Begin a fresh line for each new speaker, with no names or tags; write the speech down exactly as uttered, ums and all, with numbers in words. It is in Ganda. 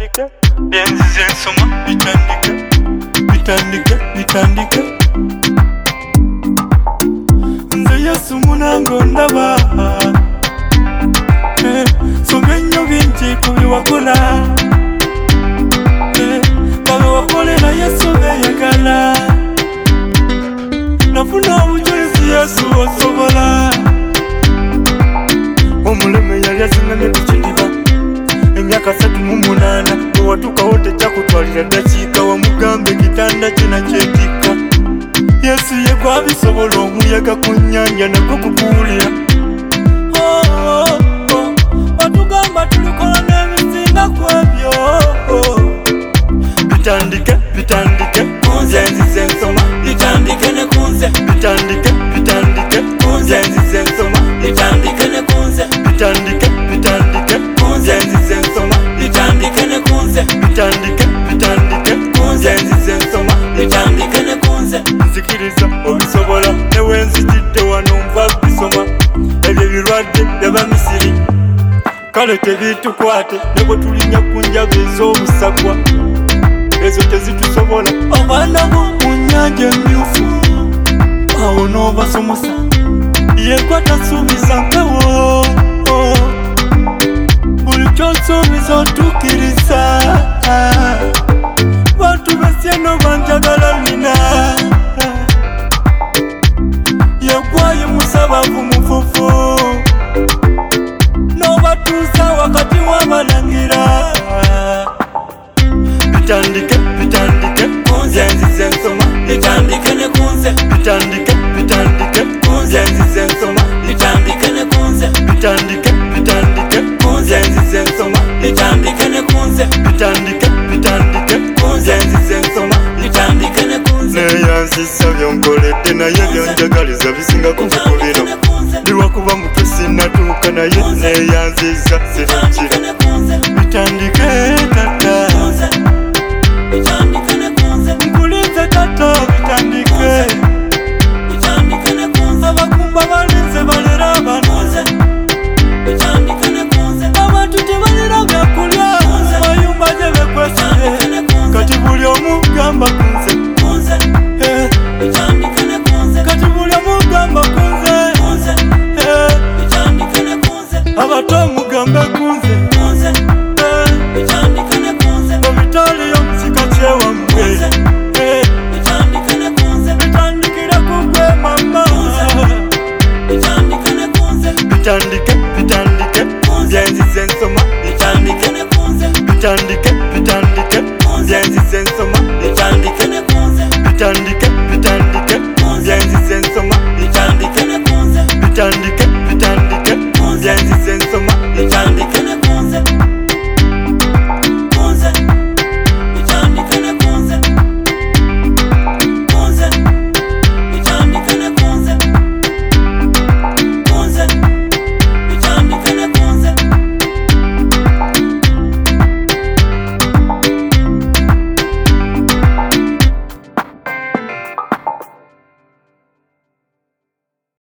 bitandike byenzize nsoma bitandike bitandike bitandike nze Yesu munango ndaba eh songa nnyo bingi kubiwakola eh babe wakolera Yesu beyagala nafuna obujulizi Yesu osobola omuleme yali asingamye kukidiba emyaka satu mu munana owatuka wote kyakutwalira ddakiika wamugambe ekitanda kina kyetikka Yesu ye gwabisobola omuyaga ku nnyanja nagwo kukuwulira watugamba tulikola n'ebisinga ku ebyo bitandike bitandike kunze nzize nsoma bitandike ne kunze bitandike bitandike kunze nzize nsoma bitandike ne kunze bitandike bitandike kunze nzize nsoma bitandike ne kunze bitandike bitandike kunze nzize nsoma bitandike ne kunze nzikiriza obisobola newenzijidde wano nva bisoma ebyo birwadde by'Abamisiri kale tebitukwate ne bwe tulinnya ku njaga ez'obusagwa ezo tezitusobola abaana b'omu nnyanja emmyufu awo n'obasomosa yegwa tasuubiza mpewo buli ky'osuubiza otuukiriza bantu besye no banjagala nina yegwayo musabavu mufufu n'obatuusa wakati w'abalangira bitandike bitandike kunze nzize nsoma bitandike ne kunze bitandike bitandike kunze nzize nsoma bitandike ne kunze bitandike bitandike kunze nzize nsoma bitandike ne kunze bitandike bitandike kunze nzize nsoma bitandike ne kunze neyanzisa byonkoledde naye byonjagaliza bisinga kubikubiro ndiwakuba mutwe sinatuuka naye neyanziza sirukira bitandike tata bitandike ne kunze nkulize tata bitandike bitandike ne kunze abakumba balinze balera abanuze bitandike ne kunze abantu tebalera byakulya mayumba gye bekwesire kati buli omu gamba kunze kunze bitandike ne kunze kati buli omu gamba kunze kunze bitandike ne kunze abato mugambe kunze kunze bitandike ne kunze obitali y'omusika kyewamwe bitandike ne kunze bitandikira kugwe mama bitandike ne kunze bitandike bitandike kunze nzize nsoma bitandike ne kunze bitandike